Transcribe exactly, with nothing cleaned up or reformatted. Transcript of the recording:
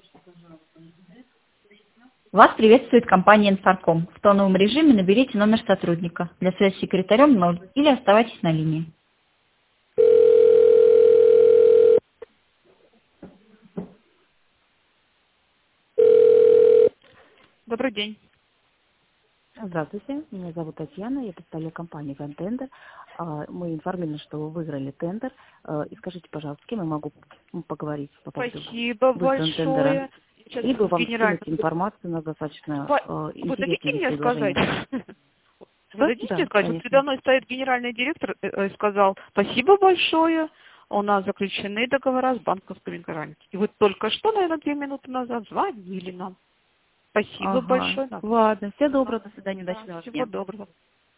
Вас приветствует компания «Инфарком». В тоновом режиме наберите номер сотрудника. Для связи с секретарем ноль или оставайтесь на линии. Добрый день. Здравствуйте, меня зовут Татьяна, я представляю компанию «Вантендер». А, Мы информированы, что вы выиграли тендер. А, И скажите, пожалуйста, с кем я могу м, поговорить по поводу Спасибо выигранного тендера? большое. Сейчас Либо вам генеральный... скинуть информацию на достаточно По- а, Вы дадите интересное здесь мне сказать? предложение. Вы Что? дадите мне Да, сказать? Вот передо конечно. мной стоит генеральный директор э, э, и сказал, спасибо большое, у нас заключены договора с банковскими гарантиями. И вы только что, наверное, две минуты назад звонили нам. Спасибо Ага, большое. Да, ладно, всего доброго, до свидания, да, удачного всего дня. доброго.